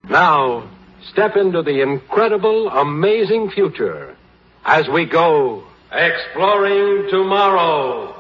Now, step into the incredible, amazing future as we go exploring tomorrow.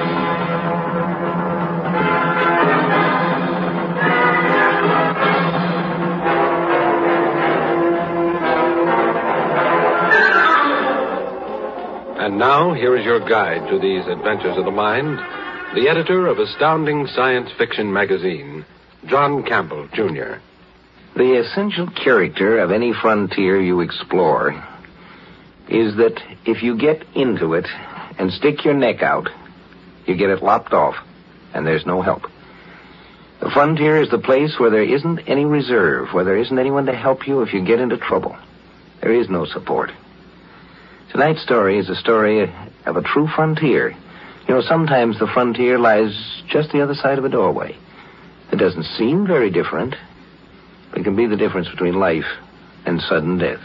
And now, here is your guide to these adventures of the mind, the editor of Astounding Science Fiction magazine, John Campbell, Jr. The essential character of any frontier you explore is that if you get into it and stick your neck out, you get it lopped off, and there's no help. The frontier is the place where there isn't any reserve, where there isn't anyone to help you if you get into trouble. There is no support. Tonight's story is a story of a true frontier. You know, sometimes the frontier lies just the other side of a doorway. It doesn't seem very different, but it can be the difference between life and sudden death.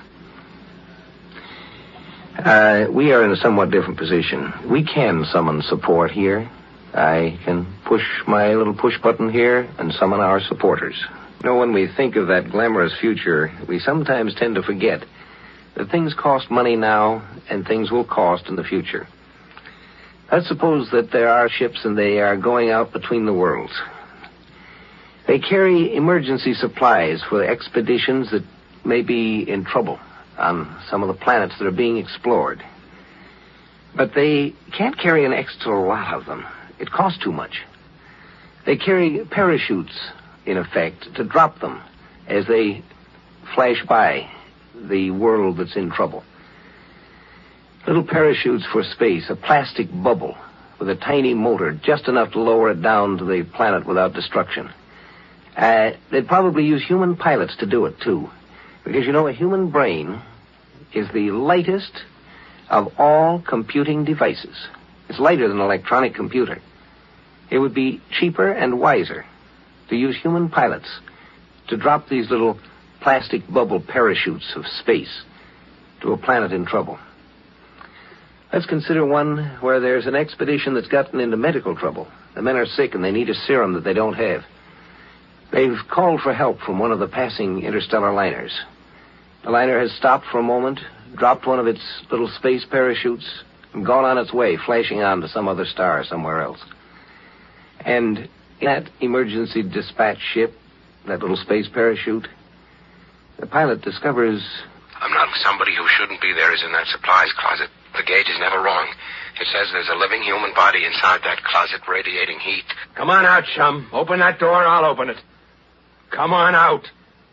We are in a somewhat different position. We can summon support here. I can push my little push button here and summon our supporters. You know, when we think of that glamorous future, we sometimes tend to forget that things cost money now and things will cost in the future. Let's suppose that there are ships and they are going out between the worlds. They carry emergency supplies for expeditions that may be in trouble on some of the planets that are being explored. But they can't carry an extra lot of them. It costs too much. They carry parachutes, in effect, to drop them as they flash by the world that's in trouble. Little parachutes for space, a plastic bubble with a tiny motor, just enough to lower it down to the planet without destruction. They'd probably use human pilots to do it, too. Because, you know, a human brain is the lightest of all computing devices. It's lighter than an electronic computer. It would be cheaper and wiser to use human pilots to drop these little plastic bubble parachutes of space to a planet in trouble. Let's consider one where there's an expedition that's gotten into medical trouble. The men are sick and they need a serum that they don't have. They've called for help from one of the passing interstellar liners. The liner has stopped for a moment, dropped one of its little space parachutes, and gone on its way, flashing on to some other star somewhere else. And in that emergency dispatch ship, that little space parachute, the pilot discovers... Somebody who shouldn't be there is in that supplies closet. The gauge is never wrong. It says there's a living human body inside that closet radiating heat. Come on out, chum. Open that door and I'll open it. Come on out.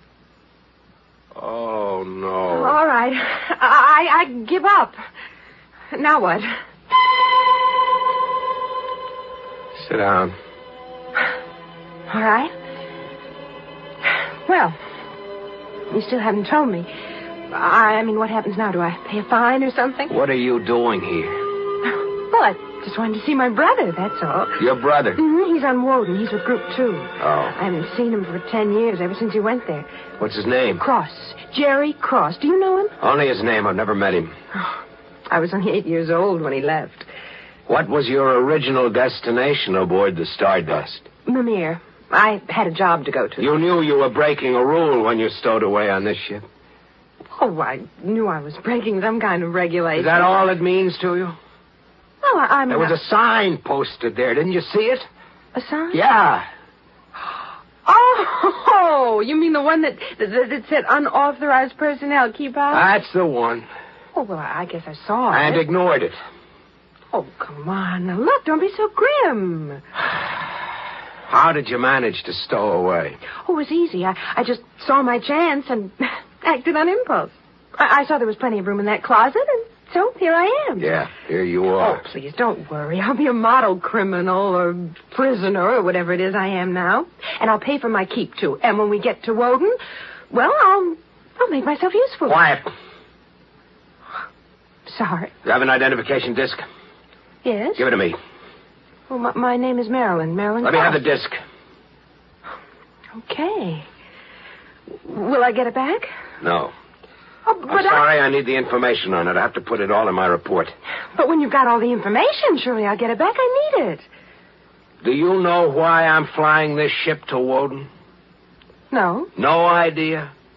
Oh, no. All right. I give up. Now what? Sit down. All right. Well, you still haven't told me. I mean, what happens now? Do I pay a fine or something? What are you doing here? Well, I just wanted to see my brother, that's all. Your brother? Mm-hmm. He's on Woden. He's with Group 2. Oh. I haven't seen him for 10 years, ever since he went there. What's his name? Cross. Jerry Cross. Do you know him? Only his name. I've never met him. Oh, I was only 8 years old when he left. What was your original destination aboard the Stardust? Mimir. I had a job to go to. You knew you were breaking a rule when you stowed away on this ship? Oh, I knew I was breaking some kind of regulation. Is that all it means to you? Well, I'm There was a sign posted there. Didn't you see it? A sign? Yeah. Oh, you mean the one that said unauthorized personnel keep out? That's the one. Oh, well, I guess I saw it. And ignored it. Oh, come on. Now, look, don't be so grim. How did you manage to stow away? Oh, it was easy. I just saw my chance and acted on impulse. I saw there was plenty of room in that closet, and so here I am. Yeah, here you are. Oh, please, don't worry. I'll be a model criminal or prisoner or whatever it is I am now. And I'll pay for my keep, too. And when we get to Woden, well, I'll make myself useful. Quiet. Sorry. You have an identification disc? Yes? Give it to me. Well, my name is Marilyn. Marilyn Let me Cross. have the disc. Okay. Will I get it back? No. Oh, but I'm sorry, I need the information on it. I have to put it all in my report. But when you've got all the information, surely I'll get it back. I need it. Do you know why I'm flying this ship to Woden? No. No idea?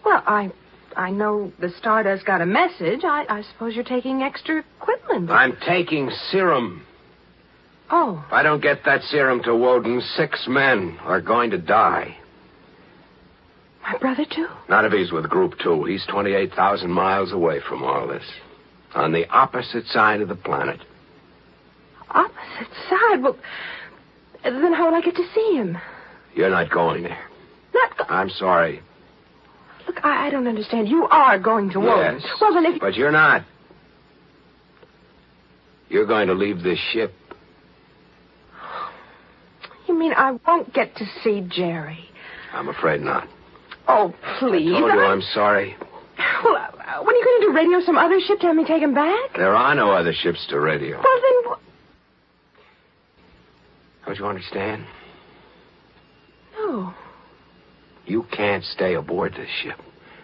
Well, I know the Stardust got a message. I suppose you're taking extra equipment. I'm taking serum. Oh. If I don't get that serum to Woden, 6 men are going to die. My brother, too? Not if he's with Group 2. He's 28,000 miles away from all this. On the opposite side of the planet. Opposite side? Well, then how will I get to see him? You're not going there. I'm sorry. Look, I don't understand. You are going to Woden. Yes, well, then if... but you're not. You're going to leave this ship. You mean I won't get to see Jerry? I'm afraid not. Oh, please. I told you I'm sorry. Well, what are you going to do, radio some other ship to have me take him back? There are no other ships to radio. Well, then... Don't you understand? No. You can't stay aboard this ship.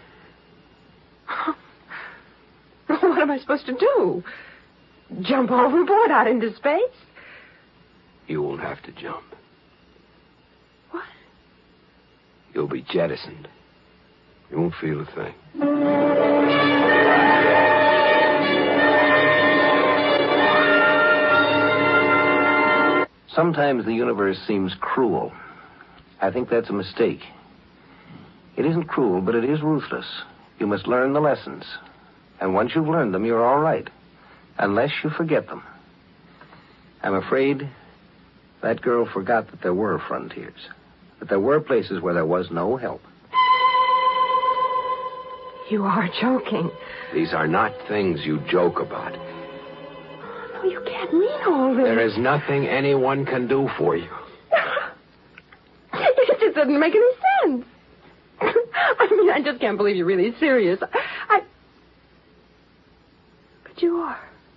What am I supposed to do? Jump overboard out into space? You won't have to jump. What? You'll be jettisoned. You won't feel a thing. Sometimes the universe seems cruel. I think that's a mistake. It isn't cruel, but it is ruthless. You must learn the lessons. And once you've learned them, you're all right. Unless you forget them. I'm afraid that girl forgot that there were frontiers. That there were places where there was no help. You are joking. These are not things you joke about. No, you can't mean all this. There is nothing anyone can do for you. It just doesn't make any sense. I mean, I just can't believe you're really serious. But you are.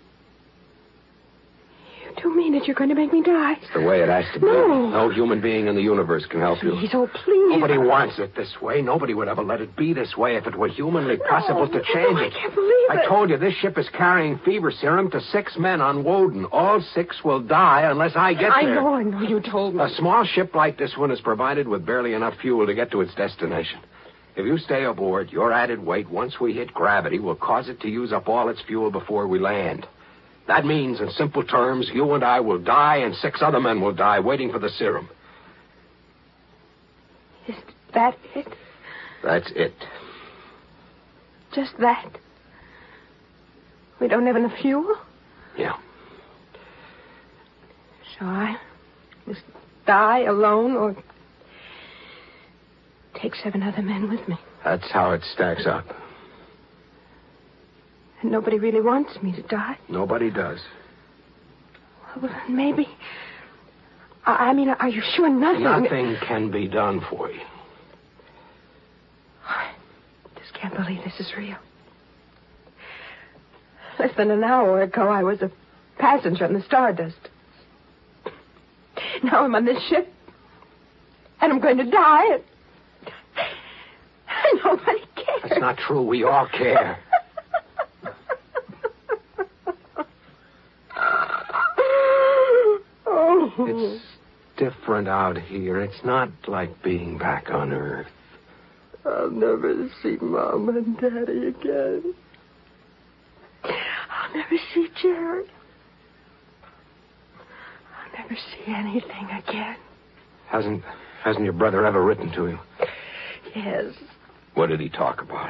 You do mean that you're going to make me die. It's the way it has to be. No. No human being in the universe can help you. Please, oh, please. Nobody wants it this way. Nobody would ever let it be this way if it were humanly possible to change I it. can't believe it. I told you, this ship is carrying fever serum to 6 men on Woden. All 6 will die unless I get there. I know, you told me. A small ship like this one is provided with barely enough fuel to get to its destination. If you stay aboard, your added weight, once we hit gravity, will cause it to use up all its fuel before we land. That means, in simple terms, you and I will die and 6 other men will die waiting for the serum. Is that it? That's it. Just that? We don't have enough fuel? Yeah. So I must die alone or take 7 other men with me. That's how it stacks up. And nobody really wants me to die? Nobody does. Well, maybe... I mean, are you sure nothing... Nothing can be done for you. I just can't believe this is real. Less than an hour ago, I was a passenger on the Stardust. Now I'm on this ship, and I'm going to die, and nobody cares. That's not true. We all care. It's different out here. It's not like being back on Earth. I'll never see Mom and Daddy again. I'll never see Jerry. I'll never see anything again. Hasn't your brother ever written to you? Yes. What did he talk about?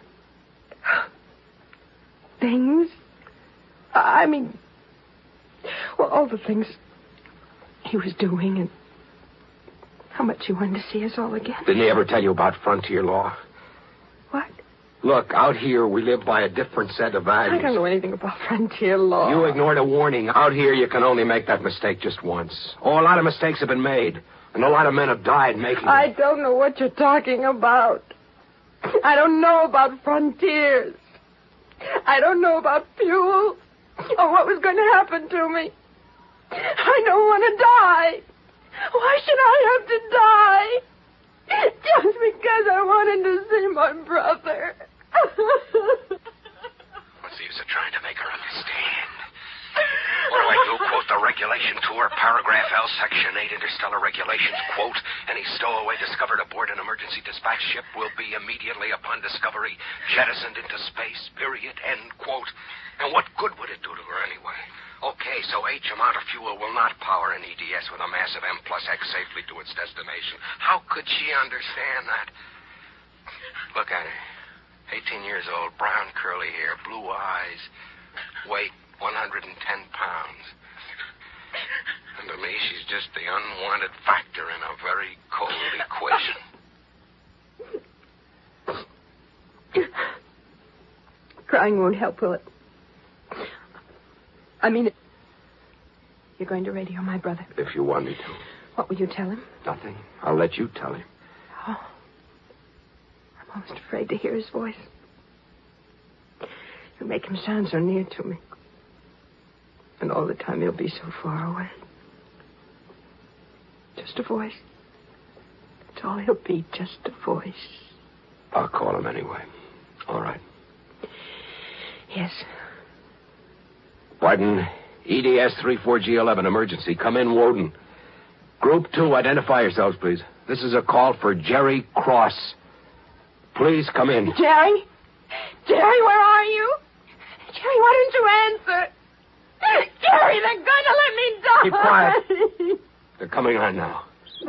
Things? I mean, well, all the things he was doing and how much he wanted to see us all again. Didn't he ever tell you about frontier law? What? Look, out here we live by a different set of values. I don't know anything about frontier law. You ignored a warning. Out here you can only make that mistake just once. Oh, a lot of mistakes have been made, and a lot of men have died making them. I don't know what you're talking about. I don't know about frontiers. I don't know about fuel or what was going to happen to me. I don't want to die. Why should I have to die? Just because I wanted to see my brother. What's the use of trying to make her understand? What do I do? Quote the regulation tour, paragraph L, section 8, interstellar regulations, quote, any stowaway discovered aboard an emergency dispatch ship will be immediately upon discovery jettisoned into space, period, end quote. And what good would it do to her anyway? Okay, so H amount of fuel will not power an EDS with a massive M plus X safely to its destination. How could she understand that? Look at her. 18 years old, brown curly hair, blue eyes, weight 110 pounds. And to me, she's just the unwanted factor in a very cold equation. Crying won't help, will it? I mean it. You're going to radio my brother. If you want me to. What will you tell him? Nothing. I'll let you tell him. Oh. I'm almost afraid to hear his voice. You'll make him sound so near to me. And all the time he'll be so far away. Just a voice. That's all he'll be, just a voice. I'll call him anyway. All right. Yes. Warden, EDS 34G11, emergency. Come in, Woden. Group 2, identify yourselves, please. This is a call for Jerry Cross. Please come in. Jerry? Jerry, where are you? Jerry, why don't you answer? Jerry, they're going to let me die. Keep quiet. They're coming on now.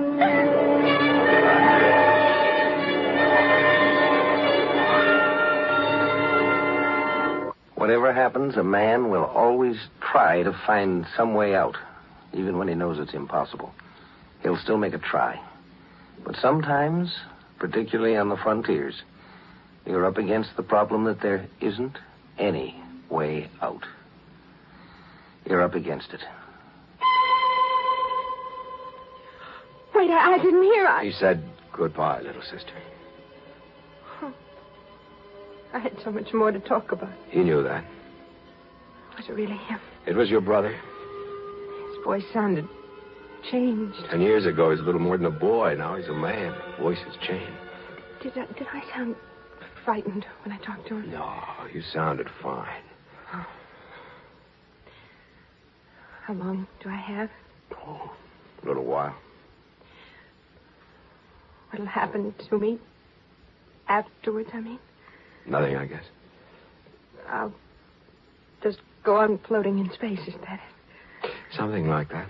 Whatever happens, a man will always try to find some way out, even when he knows it's impossible. He'll still make a try. But sometimes, particularly on the frontiers, you're up against the problem that there isn't any way out. You're up against it. Wait, I didn't hear. He said goodbye, little sister. I had so much more to talk about. He knew that. Was it really him? It was your brother. His voice sounded changed. 10 years ago, he was a little more than a boy. Now he's a man. His voice has changed. Did I sound frightened when I talked to him? No, you sounded fine. Oh. How long do I have? Oh, a little while. What'll happen to me afterwards, I mean? Nothing, I guess. I'll just go on floating in space, is that it? Something like that.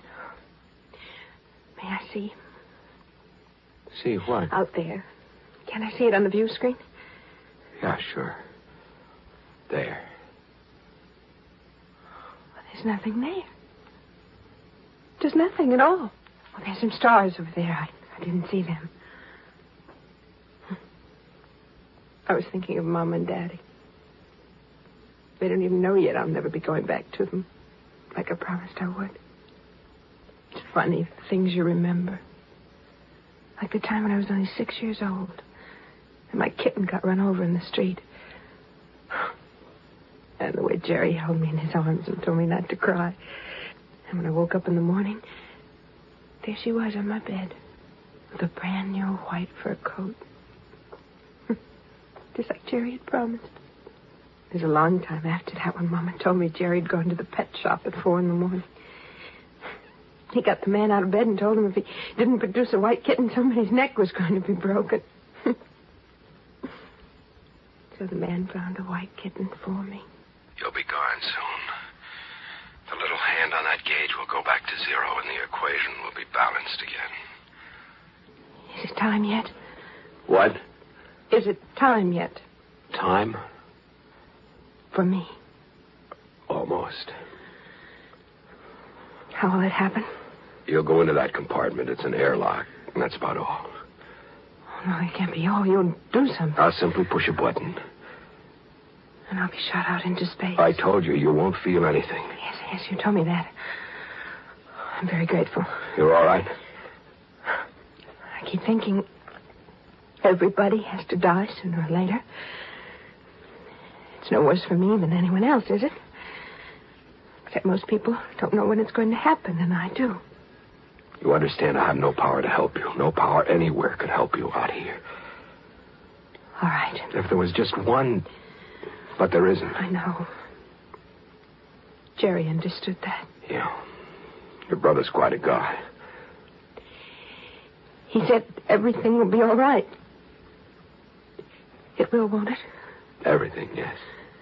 May I see? See what? Out there. Can I see it on the view screen? Yeah, sure. There. Well, there's nothing there. There's nothing at all. Well, there's some stars over there. I didn't see them. I was thinking of Mom and Daddy. They don't even know yet I'll never be going back to them, like I promised I would. It's funny, the things you remember. Like the time when I was only 6 years old, and my kitten got run over in the street. And the way Jerry held me in his arms and told me not to cry. And when I woke up in the morning, there she was on my bed, with a brand new white fur coat. Just like Jerry had promised. It was a long time after that when Mama told me Jerry had gone to the pet shop at 4 a.m. He got the man out of bed and told him if he didn't produce a white kitten, somebody's neck was going to be broken. So the man found a white kitten for me. You'll be gone soon. The little hand on that gauge will go back to 0 and the equation will be balanced again. Is it time yet? What? Is it time yet? Time? For me. Almost. How will it happen? You'll go into that compartment. It's an airlock. And that's about all. Oh, no, it can't be all. You'll do something. I'll simply push a button. And I'll be shot out into space. I told you, you won't feel anything. Yes, you told me that. I'm very grateful. You're all right? I keep thinking everybody has to die sooner or later. It's no worse for me than anyone else, is it? Except most people don't know when it's going to happen, and I do. You understand I have no power to help you. No power anywhere could help you out here. All right. If there was just one... But there isn't. I know. Jerry understood that. Yeah. Your brother's quite a guy. He said everything will be all right. It will, won't it? Everything, yes.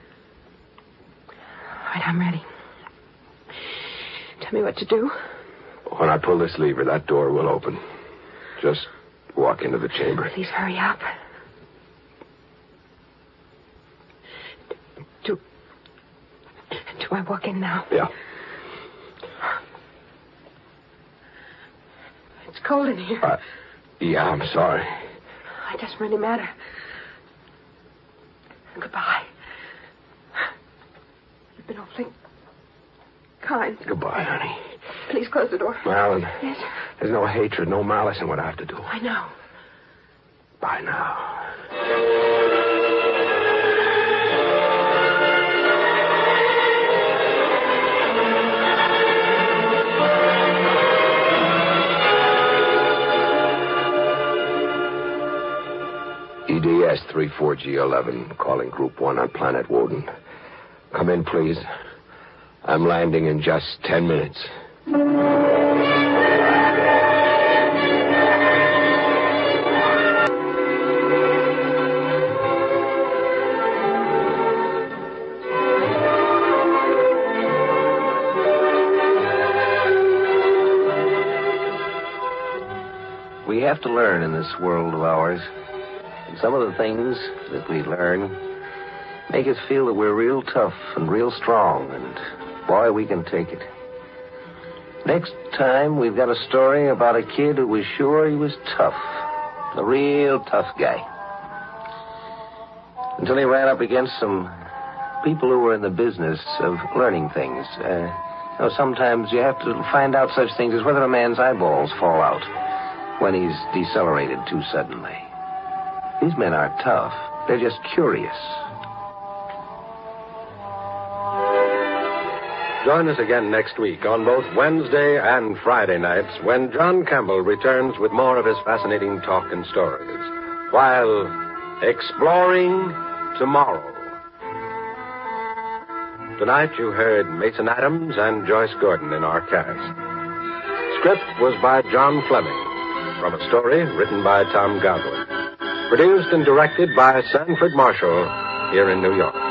All right, I'm ready. Tell me what to do. When I pull this lever, that door will open. Just walk into the chamber. Please hurry up. Do I walk in now? Yeah. It's cold in here. Yeah, I'm sorry. It doesn't really matter. Goodbye. You've been awfully kind. Goodbye, honey. Please close the door. Marilyn. Yes? There's no hatred, no malice in what I have to do. I know. Bye now. EDS 34G11, calling Group 1 on Planet Woden. Come in, please. I'm landing in just 10 minutes. We have to learn in this world of ours. And some of the things that we learn make us feel that we're real tough and real strong, and boy, we can take it. Next time, we've got a story about a kid who was sure he was tough. A real tough guy. Until he ran up against some people who were in the business of learning things. Sometimes you have to find out such things as whether a man's eyeballs fall out when he's decelerated too suddenly. These men aren't tough. They're just curious. Join us again next week on both Wednesday and Friday nights when John Campbell returns with more of his fascinating talk and stories while exploring tomorrow. Tonight you heard Mason Adams and Joyce Gordon in our cast. Script was by John Fleming, from a story written by Tom Godwin. Produced and directed by Sanford Marshall here in New York.